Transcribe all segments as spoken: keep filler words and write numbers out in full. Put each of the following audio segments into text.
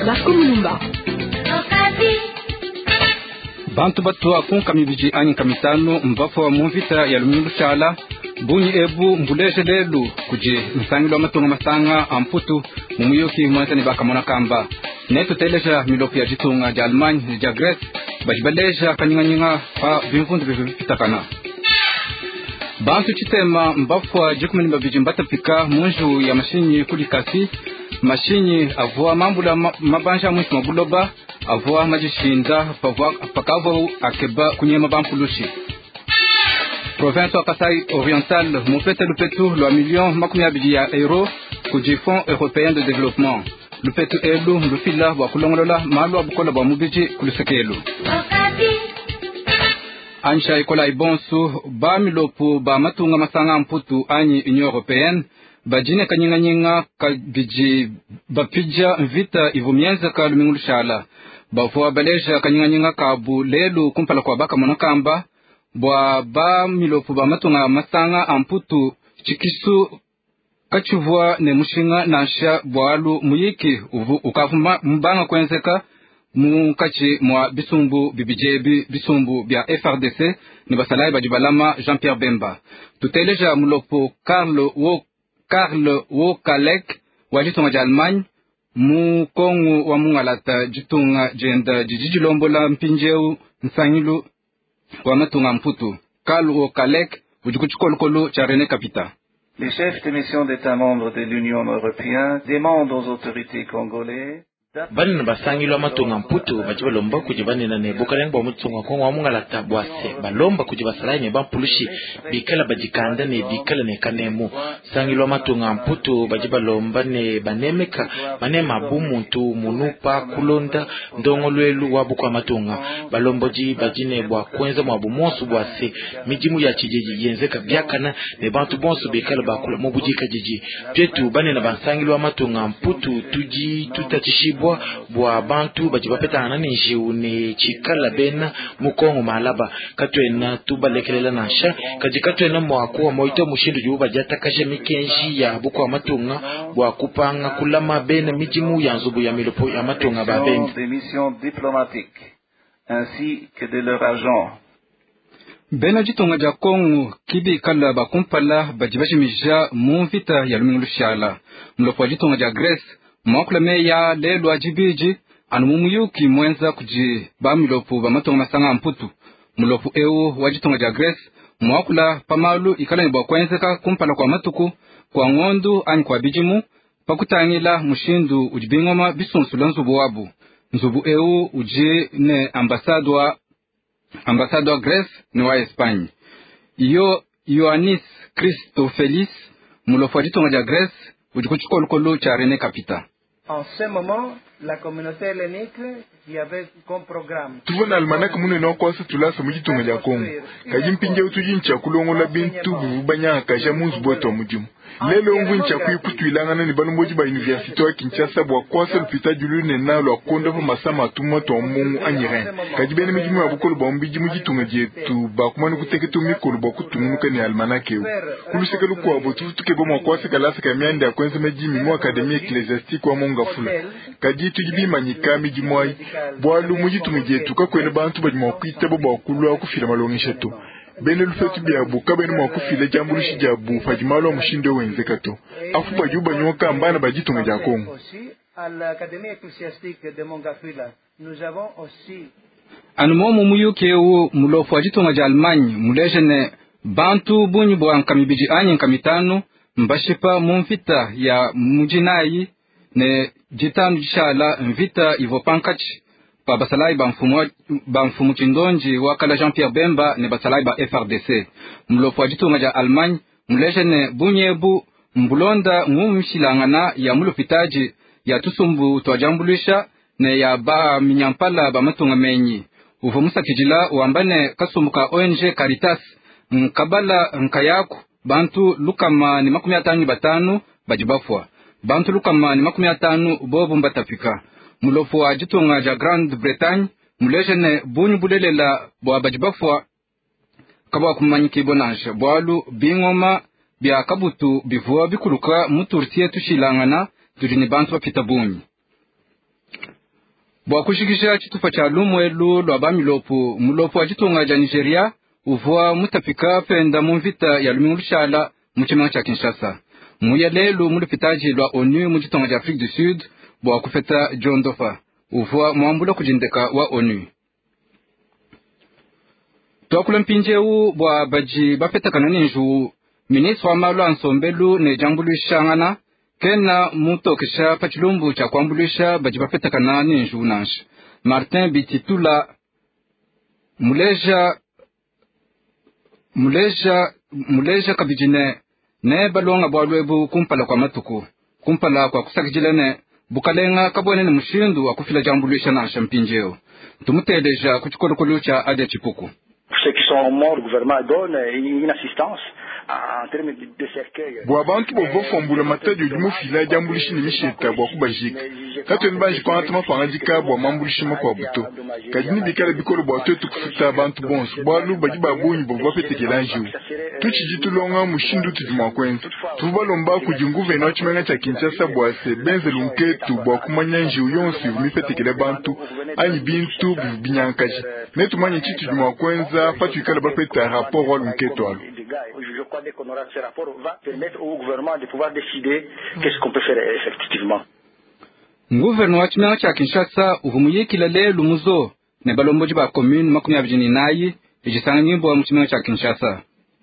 Marco Mulumba. Bantu batu akunka mibiji anyi kamitano mbafu wa muvita ya lumingu shala bunyi ebu mbuleje lelu kuji nsangilo matunga masanga amputu mumuyoki mwanta ni baka mona kamba neto teleja milopu ya jitunga ja Almany ja Grèce bajibaleja kanyinga nyinga pa bimfundu bifitakana bantu chitema mbafu wa jikumini babiji mbata pika munju ya mashinyi kulikasi mashinyi avua mambula mabanja mwisu mabuloba avua majishinda pakavo akeba kunyema bampulushi province wa Kasai Oriental mufete lupetu lwa million makumi abili ya euro kuji Fonds Européen de Développement lupetu elu lufila wa kulongolola malu abukola wa mubiji kulusekelu ansha ikola ibonsu ba milopu ba matunga masanga mputu anyi Union Européenne bajine kanyinga nyinga kabiji bapija vita ivumienza ka lumingulu shala bafua baleja kanyinga nyinga kabu lelu kumpala kwa baka monokamba bwa ba milopu ba matunga masanga amputu chikisu kachuvua ne mushinga nasha bwalu muyiki uvu ukavuma mbanga kwenzeka mukachi mwa bisumbu bibijebi bisumbu bya F R D C ni basalai bajibalama Jean-Pierre Bemba tuteleja mulopo Karl wo Karl Wokalek wajitunga ja Almany mu kongu wa mungalata jitunga jenda jijijilombola mpinjeu nsangilu wa matunga mputu Karl Wokalek ujikuchukolukolu cha René Kapita. Les chefs de mission d'État membres de l'Union européenne demandent aux autorités congolaises bani na basangi lo matunga mputu bajiba lomba kujibani na nebuka lengba mutunga kongo wa munga lata bwase balomba kujiba salai ne bampulushi bikala bajikanda ne bikala ne kanemu sangi lo matunga mputu bajiba lomba ne banemeka banema bumuntu munupa kulonda ndongo lwelu wabuka matunga balomboji bajine bwa kwenza mwabu monsu bwase mijimu ya chijiji yenzeka byakana ne bantu bonsu bikala bakula mubujika jiji pyetu bani na basangi lo matunga mputu tuji tutachishibu bwa bantu bajibapeta anani njiu ne chikala bena mukongo malaba katwena tubalekelela nasha kajikatwena mwakuwa moito mushindu juba jatakashe mikenji ya buko wa matunga bwa kupanga kulama bena mijimu ya nzubu ya milopo ya matunga babendi des missions diplomatiques ainsi que de leurs agents. Bena jitunga ja Kongo kibi kala bakumpala bajibashimija mumvita ya lumingu shala mlopo jitunga ja Grèce mwakula meya lelu ajibiji anu mumuyuki mwenza kuji ba milopu ba matonga masanga mputu mulopu ewu wajitonga ja Grèce mwakula pamalu ikala ni bakwenzeka kumpala kwa matuku kwa ngondu ani kwa bijimu pakutangila mushindu ujibingoma bisunsulo nzubu wabu nzubu ewu uji ne ambasadwa ambasadwa Grèce ni wa Espanye iyo Ioannis Christofelis mulopu wajitonga ja Grèce ujikuchukolukolu cha René Kapita. En ce moment, la communauté hellénique qui avait comme programme tuvona almanaka muno no kwasa tulasa mujitunga ja Kongo kajimpinje utujincha kulongola bintu bubanya kaja munzu boto mujimu lelo nguncha kuiputwilangana ni balumboji ba université wa Kinshasa bwa kwasa lupita julune na lo akonda fa masama tuma to mungu anyiren kajibene mijimu abukolo ba mbiji mujitunga jetu ba kumani kuteketu mikolo ba kutumunuka ni almanaka eu kuluseka luko abotu tuke bomo kwasa kalasa kamyanda kwenza majimi mu académie ecclésiastique wa monga fula kajitu jibima nyikami jimwai bwalu mujitunga jetu kakwene bantu bajima kwita bo bakulu kufira malongisha to bene lufetu byabu kabene mwakufile jambulishi jabu fajimalo mushindo wenzekato afu bajuba nyoka mbana bajitunga ja Kongo à l'académie ecclésiastique de Mongafula. Nous avons aussi anumomu muyuke u mulofu wajitunga ja Almany mulejene bantu bunyi bwa nkamibiji anyi nkamitanu mbashipa mumvita ya mujinayi ne jitanu jishala mvita ivopankachi pa basalai ba mfumu ba mfumu chindonji wakala Jean-Pierre Bemba ne basalai ba F R D C mlopo wajitunga ja Almany mulejene bunyebu mbulonda ngumshilangana ya mulupitaji ya tusumbu twajambulisha ne ya ba minyampala ba matunga menyi uvumusa kijila wambane kasumuka O N G Caritas nkabala nkayaku bantu lukama ni makumi atanu ni batanu bajibafwa bantu lukama ni makumi atanu bobu mbatafika mulofu wa jitunga ja Grande Bretagne mulejene bunyu bulelela bwa bajibafwa kaba kumanyiki bonange bwalu bingoma bya kabutu bivuwa bikuluka mutursiye tushilangana tujini bantu bapita bunyi bwa kushikisha chitufa cha lumwelu lwa bamilopu mulopu wa chitunga ja Nigeria uvua mutapika penda mumvita ya lumingu lushala muchimanga cha Kinshasa. Muya lelu mulipitaji lwa ONU muchitunga ja Afrique du Sud bwa kufeta John Dofa uvua muambula kujindeka wa ONU. Tuakula mpinjeu bwa baji bafeta kanani nju ministre wa malu ansombelu ne jambulisha ngana kena mutokesha pachilumbu cha kuambulisha baji bafeta kanani nju nansh. Martin Bititula muleja muleja muleja kabijine ne balonga bwalwebu kumpala kwa matuku kumpala kwa kusakijilene bukalenga kabone ne mushindu wa kufila jambulisha nansha mpinjeu tumuteleja kuchikolokolo cha adia chipuku. Ceux qui sont morts, le gouvernement donne une assistance en termes de cercueil. Bwa bantu bovo fombula matajo jumu fila jambulishi ni misheta bwa kubajika. Kato nbanji kwa hatuma pangajika bwa mambulishi mwa buto. Kajini bikala bikolo bwa tuetu kufuta bantu bonsu. Bwa lu baji babunyi bovo pete kelanjiu. Tuchi jitu longa mushindu tujuma kwenza. Tuba lomba kujinguve na chimenga cha Kinshasa bwa se benze lunketu bwa kumanyanjiu yonsi umipete kele bantu. Ani bintu binyankaji. Netu manye chitu juma kwenza patu ikala bapeta rapport wa lunketu alu. Je crois que ce rapport va permettre au gouvernement de pouvoir décider qu'est-ce qu'on peut faire effectivement. Gouvernement wa chimenga cha Kinshasa uhumuyikila lelu muzo ne balomboji ba commune makumi abiri nayi ijisanga nyimbo wa chimenga cha Kinshasa.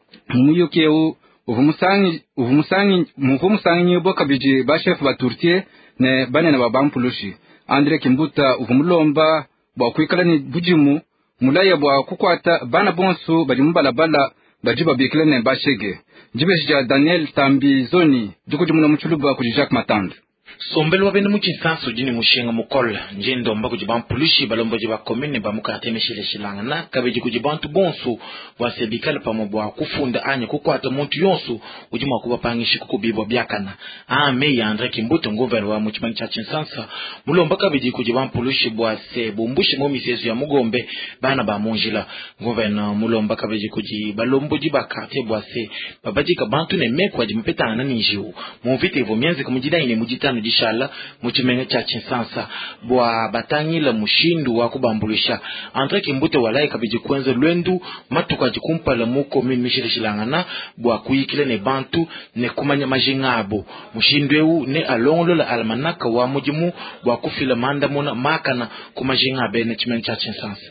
Muyukeu uvumusangi uvumusangi muvumusangi nyimbo kabiji ba chef ba Turtie ne banene ba bampulushi. Andre Kimbuta uvumulomba bwa kuikala ni bujimu mulaya bwa kukwata bana bonsu baji mbalabala bajiba bikilene bashege jibeshija Daniel Tambi Zoni jukujumuna mchuluba kuji Jacques Matande. Sombelu wabene muchinsanso jini mushenga mukola njendo mba kujibampulushi balombo jiba komine ba mukateme shile shilanga na kabeji kujibantu bonsu wasebikale pamobwa kufunda anye kukwata muntu yonsu ujima kuba pangishi kukubibwa byakana ame ya Andre Kimbuto nguvero wa muchimanyi cha chinsansa mulomba kabeji kujibampulushi bwa se bumbushi momisesu ya mugombe bana ba munjila nguveno mulomba kabeji kujibalombo jiba kate bwa se babajika bantu ne mekwa jimpetana na ninjiu muvite evo mienzi kumujida ine mujitano jishala muchimenga cha Chinsansa bwa batangila mushindu wa kubambulisha Andre Kimbuto walai kabiji kwenza lwendu matuka jikumpala muko mimishile shilangana bwa kuyikile ne bantu ne kumanya majingabo mushindu ewu ne alongolo la almanaka wa mujimu bwa kufila manda muna makana kumajingabe ne chimenga cha Chinsansa.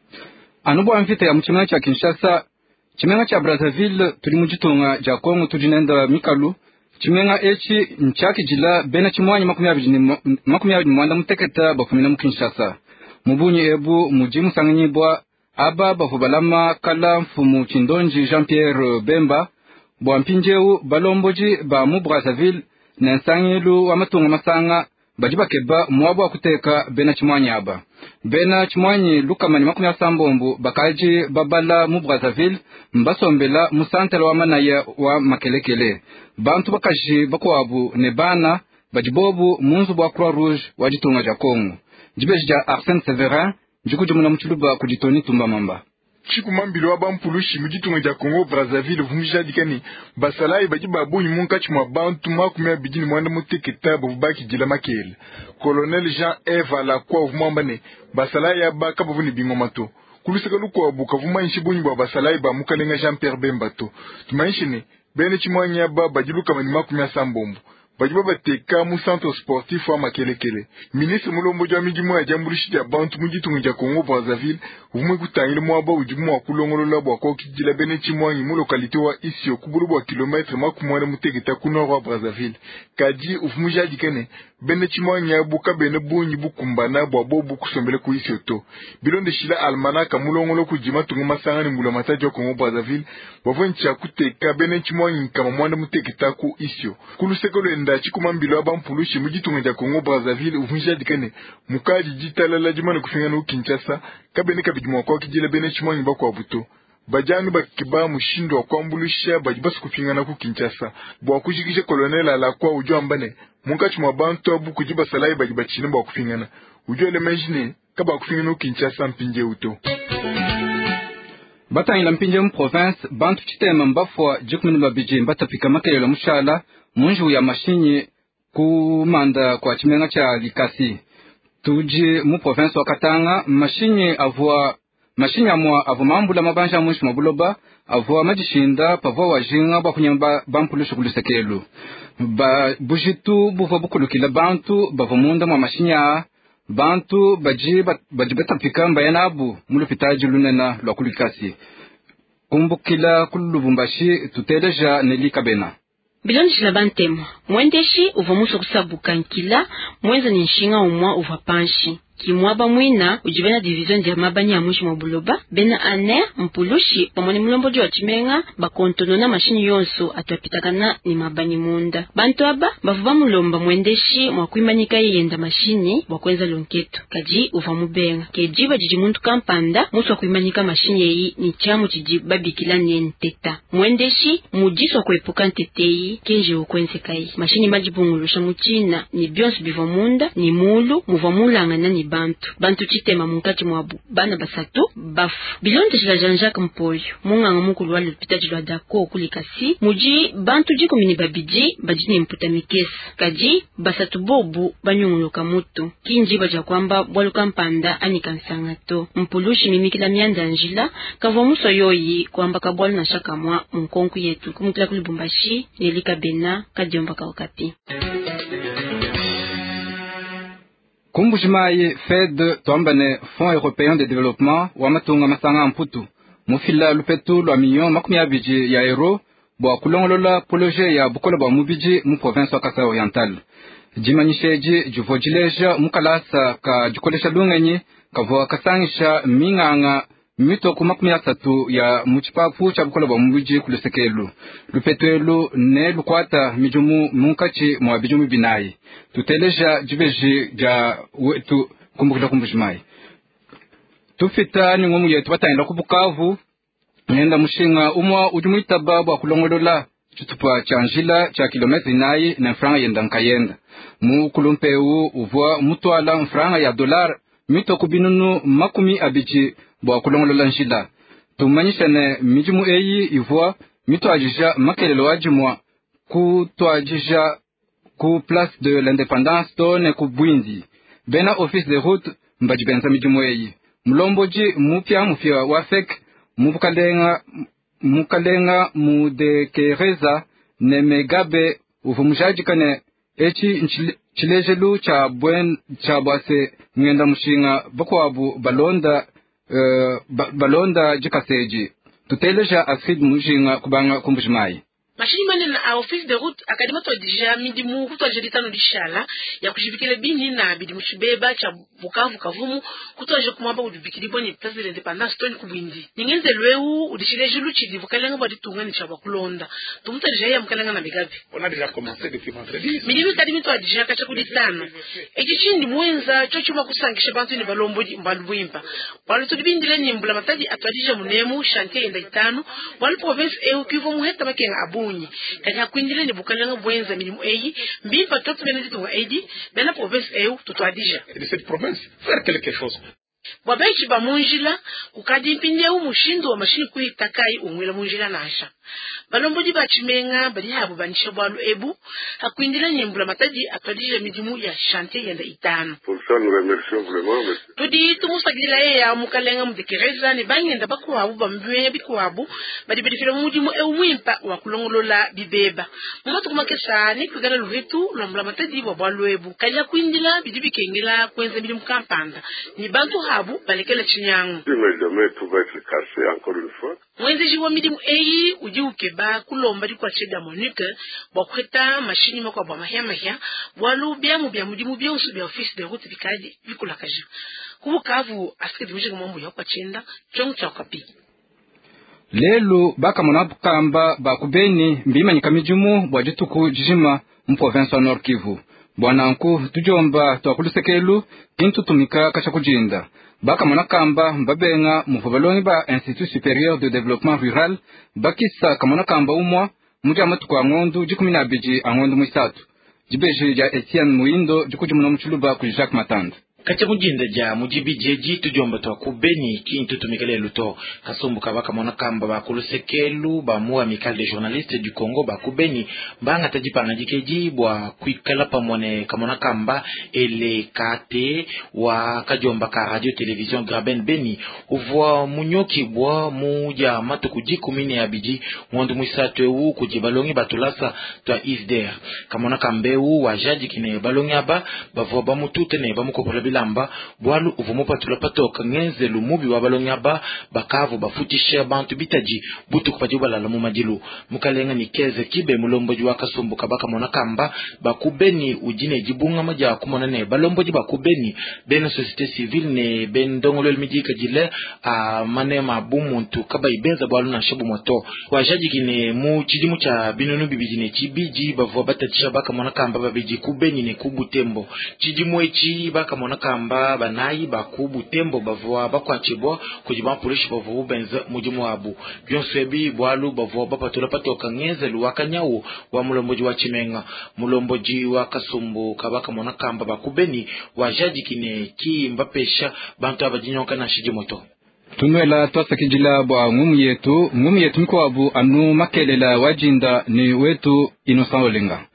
Anubu amvita ya mchimenga cha Kinshasa chimenga cha Brazzaville tuli mujitunga ja Kongo tujinenda mikalu chimenga echi nchaki jila bena chimwanyi makumi abiri makumi abiri mwanda muteketa bafumina mu Kinshasa mubunyi ebu mujimu sanganyibwa aba bafubalama kala mfumu chindonji Jean-Pierre Bemba bwa mpinjeu balomboji ba mu Brazzaville na nsangilu wa matunga masanga bajiba keba mwabo wa kuteka bena chimwanyi aba bena chimwanyi lukamani makumi asambombu bakaji babala mu Brazzaville mbasombela musantela wa manaya wa makelekele bantu bakaji bakwabu ne bana bajibobu munzu bwa Croix Rouge wa jitunga ja Kongo jibeji ja Arsène Severin jikujumuna mchuluba kujitoni tumba mamba chiku mambilo wa bampulushi mujitunga ja Kongo Brazzaville vumija dikani basalai bajiba bunyi munka chimwa bantu makumi abiri mwanda muteketa bubaki jila makele Colonel Jean-Eve Alakwa vumambane basalai ya baka buvuni bingomato kulusika lukwa buka vumanshi bunyi bwa basalai ba mukalenga Jean-Pierre Bemba to tumanshine bene chimwanya ba bajiluka mani makumi asambombo bajiba bateka mu centre sportif wa makelekele ministre mulombo jwa mijimu ya jambulishi ya bantu mujitunga ja Kongo Brazzaville vumwe kutangile mwaba ujimu wa kulongolola bwa kwa kijila bene chimwanyi mu lokalite wa Isio kuburu bwa kilometre makumwana mutegeta kuno wa Brazzaville kaji ufumuja dikene bene chimwanyi ya buka bene bunyi bukumbana bwa bobu kusombele ku Isio to bilonde shila almanaka mulongolo kujima tungu masangani mula mataji wa Kongo Brazzaville wavoncha kuteka bene chimwanyi kama mwanda mutegeta ku Isio kulusekolo nda chikumambilo abampulushi mujitunga ja Kongo Brazzaville uvunja dikene mukaji jitalala jimana kufingana ku Kinshasa kabene kabijimwa kwa kijile bene chimwanyi bakwa buto bajanu bakiba mushindo wa kwambulisha bajibasu kufingana ku Kinshasa bwa kujikisha Colonel Alakwa ujo ambane munka chimwa bantu abu kujiba salai bajibachine bwa kufingana ujo elemejine kaba kufingana ku Kinshasa mpinje uto bata ila mpinje mu province bantu chitema mbafwa jikumini babiji mbatapika makelelo mushala munju ya mashinyi kumanda kwa chimenga cha Likasi tuji mu province wa Katanga mashinye avua mashinye amwa avumambula mabanja mwishi mabuloba avua majishinda pavua wajinga bakunyamba bampulushu kulusekelu ba bujitu buva bukulukila bantu bavumunda mwa mashinya bantu baji baji betapika mbayanabu mulupitaji lunena lwa kulikasi kumbukila kulubumbashi tuteleja nelika bena bilonji la bantemo mwendeshi uva musho kusabuka nkila mwenza ni nshinga umwa uva panshi kimwaba mwina ujibena division dia mabani ya mwishi mwabuloba bena ane mpulushi pamoni mulomboji wa chimenga bakontonona mashini yonso atuapitakana ni mabani munda bantu aba bavuba mulomba mwendeshi mwakuimanika yenda mashini wakwenza lonketo kaji uva mubenga kejiba jiji muntu kampanda musu wakuimanika mashini yeyi ni chamu chiji babikila nienteta mwendeshi mujiso kwepuka nteteyi kenje ukwenze kai mashini majibungulusha muchina ni bionsu biva munda ni mulu muva mulanga na ni bantu bantu chitema munkati mwabu bana basatu bafu bilonde jila Jean-Jacques Mpoyo munganga mukulu wale lupitaji lwa dako kulikasi muji bantu jiko mini babiji bajini mputa mikesi kaji basatu bobu banyunguloka mutu kinji baja kwamba bwaluka mpanda anikansanga to mpulushi mimikila mianda njila kavwa muso yoyi kwamba kabwalu na shaka mwa mkonku yetu kumutila kulibumbashi nelika bena kadiomba kawakati Kumbujimaye F E D tuambane Fonds Européen de Développement wa matunga masanga mputu mufila lupetu lwa milion makumi abiji ya euro bwa kulongolola projet ya bukola bwa mubiji mu province wa Kasai Oriental jimanyisheji juvojileja mukalasa ka jukolesha lungenyi kavwa kasangisha minganga mito kumakumi asatu ya muchipapu cha bukola bwa mubiji kulusekelu lupetu elu ne lukwata mijumu munkachi mwa bijumu binayi tuteleja jubeji ja wetu kumbukila kumbujimayi tufita ni ngomu yetu batayenda kubukavu nenda mushinga umwa ujumuita babu wa kulongolola chutupa cha njila cha kilometri nayi na mfranga yenda nkayenda mu kulumpeu uvwa mutwala mfranga ya dolar mito kubinunu makumi abiji bwa kulongolola njila tumanyishane mijumu eyi ivwa mito ajija makelelo ajimwa kutwajija ku place de l'indépendance to ne ku bwindi bena office de route mbajibenza mijumu eyi mulomboji mupya mufya wa fek mukalenga mukalenga mudekereza ne megabe uvumujaji kane echi chilejelu cha bwen cha bwase ngenda mushinga bakwabu balonda uh, ba, balonda jikaseji tuteleja asid mushinga kubanga kumbujimayi mashini manena a office de route akadima to deja midi mu kutwa jelitano dishala ya kushibikile bini na bidi mushibeba cha Bukavu Kavumu kutwa je kumwamba udibikili boni place de l'indépendance toni kubindi ningenze lweu udishile julu chidi bukalenga bodi tungani cha bakulonda tumuta deja ya mukalenga na bigabi on a déjà commencé depuis vendredi midi kadimi to deja kacha kuditano eji chindi mwenza chochuma kusangisha bantu ni balombo mbalubwimpa wali tudibindile nyimbula matadi atwadija munemu chantier enda itano wali province eu kivu muheta makenga abu kanya kwindile ni bukalenga bwenza milimu eyi mbimpa toto benedito wa eidi bena province eu tutwadija de cette province faire quelque chose Wabechi ba munjila kukadi mpinde u mushindo wa mashini kuitakai umwela munjila nasha balomboji ba chimenga bali habu banisha bwalu ebu hakuindila nyembula mataji atwadija midimu ya chantier yenda itano pour ça nous remercions vraiment monsieur tudi tumusagila ya mukalenga mudekereza ni bangenda bakwabu bambwe bikwabu bali bedifira mudimu e umwimpa wa kulongolola bibeba mumatu kumakesa ni kugana luvitu lwambula mataji wa bwalu ebu kanya kuindila bidibi kengela kwenza midimu kampanda ni bantu habu balekela chinyangu mais jamais tout va être cassé encore une fois mwenzi jiwa midimu eyi uji ukeba kulomba di kwa cheda Monique bakweta mashini makwa bwa mahya mahya bwalu bya mu bya mudimu bya usu bya office de route bikaji bikula kaji kubukavu askedi muje kumambo ya kwa chenda chong cha kapi lelo baka monabukamba bakubeni mbima nyikamijumu bwa jituku jijima mu province wa Nord Kivu bwananku tujomba twakulusekelu kintu tumika kasha kujinda baka monakamba mbabenga muvubaloni ba Institut Supérieur de Développement Rural bakisa kamonakamba umwa muja matu kwa ngondu jikumi na biji angondu mwisatu jibeje ja Etienne Muindo jikuji muno mchuluba ku Jacques Matanda kacha mujinda ja mujibi jeji tujomba twa kubeni kintu tumikele luto kasumbu kabaka mona kamba ba kulusekelu ba mu amical des journalistes du Congo ba kubeni banga tajipanga jikeji bwa kwikala pamone kamona kamba ele kate wa kajomba ka radio television Graben Beni uvwa munyoki bwa muja matuku jikumine ya biji mwandu mwisatwe wu kujibalongi batulasa twa isder kamona kambeu wa jadi kine balongi aba bavwa ba mutute ne ba mukopola bilamba bwalu uvumo patula patoka ngenze lumubi wa balongi aba bakavu bafutisha bantu bitaji butu kupajiba la lamu majilu mukalenga ni keze kibe mulombo jwa kasumbu kabaka mona kamba bakubeni ujine jibunga maja kumona ne balombo jiba kubeni beno societe civile ne ben dongolo midika jile a manema bumuntu kaba ibenza bwalu na shabu moto wajaji kine mu chidimu cha binunu bibijine chibiji bavwa batatisha baka mona kamba babiji kubeni ne kubutembo chidimu echi baka mona kamba banayi bakubutembo bavwa bakwachibwa kujiba polishi bavwa benza mujimu abu byonswebi bwalu bavwa bapatula patoka ngeze luwaka nyawo wa mulomboji wa chimenga mulomboji wa kasumbu kabaka mona kamba bakubeni wajaji kine ki mbapesha bantu abajinyoka na shijimoto tunwela twasakijila bwa ngumu yetu ngumu yetu mko abu anu makelela wajinda ni wetu Innocent Olenga.